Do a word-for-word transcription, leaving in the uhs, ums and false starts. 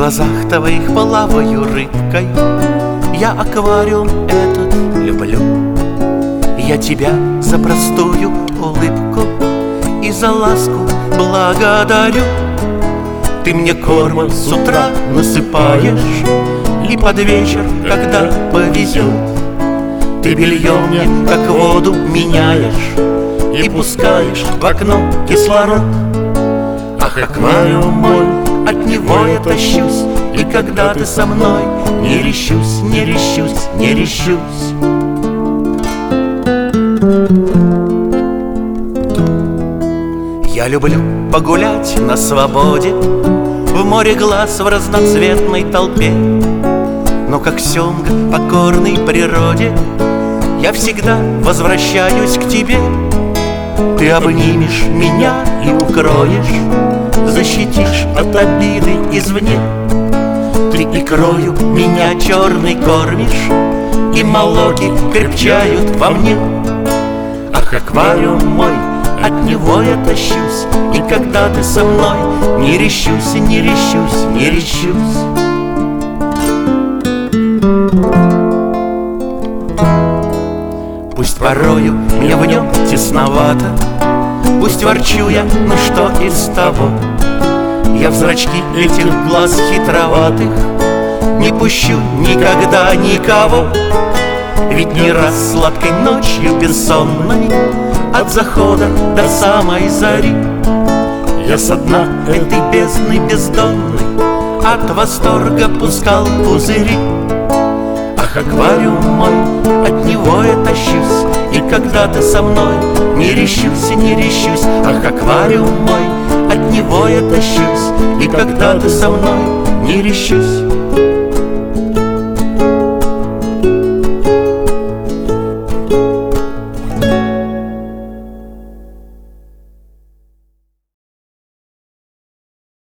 глазах твоих плаваю рыбкой. Я аквариум этот люблю. Я тебя за простую улыбку и за ласку благодарю. Ты мне корма с утра насыпаешь, и под вечер, когда повезет, ты белье мне как воду меняешь и пускаешь в окно кислород. Ах, аквариум мой, от него я тащусь, и когда ты со мной, не рещусь, не рещусь, не рещусь. Я люблю погулять на свободе, в море глаз в разноцветной толпе. Но как семга покорной природе, я всегда возвращаюсь к тебе. Ты обнимешь меня и укроешь, защитишь от обиды извне. Ты икрою меня черной кормишь, и молоки крепчают во мне. Ах, аквариум мой, от него я тащусь, и когда ты со мной, не рещусь, не рещусь, не рещусь. Пусть порою мне в нем тесновато, пусть ворчу я, но что из того? Я в зрачки этих глаз хитроватых не пущу никогда никого. Ведь не раз сладкой ночью бессонной, от захода до самой зари, я со дна этой бездны бездонной от восторга пускал пузыри. Ах, аквариум мой, от него я тащусь, и когда ты со мной, не рещусь, не рещусь. Ах, аквариум мой, от него я тащусь, и когда ты со мной, не рещусь.